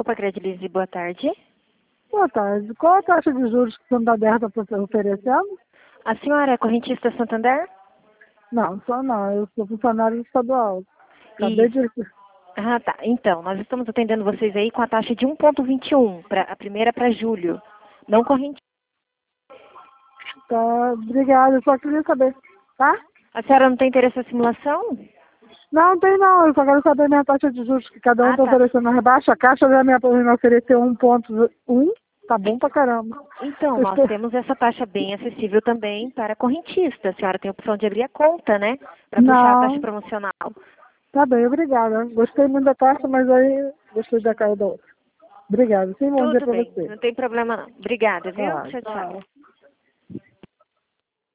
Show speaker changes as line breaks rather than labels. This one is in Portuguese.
Copa Credilize, boa tarde.
Boa tarde. Qual a taxa de juros que o Santander está oferecendo?
A senhora é correntista Santander?
Não, só não. Eu sou funcionário estadual. Acabei de...
Ah, tá. Então, nós estamos atendendo vocês aí com a taxa de 1,21, a primeira para julho. Não corrente.
Tá, obrigada. Eu só queria saber, tá?
A senhora não tem interesse na simulação?
Não, tem não. Eu só quero saber a minha taxa de juros que cada um está
Tá.
oferecendo na rebaixa. A Caixa já me ofereceu 1,1. Tá bom pra caramba.
Então, nós temos essa taxa bem acessível também para correntista. A senhora tem a opção de abrir a conta, né? Para puxar a taxa promocional.
Tá bem, obrigada. Gostei muito da taxa, mas aí gostei da cara da outra. Obrigada. Sim, bom dia
Tudo
pra
bem,
você.
não tem problema não. Obrigada, viu?
Tá,
Tchau, tchau.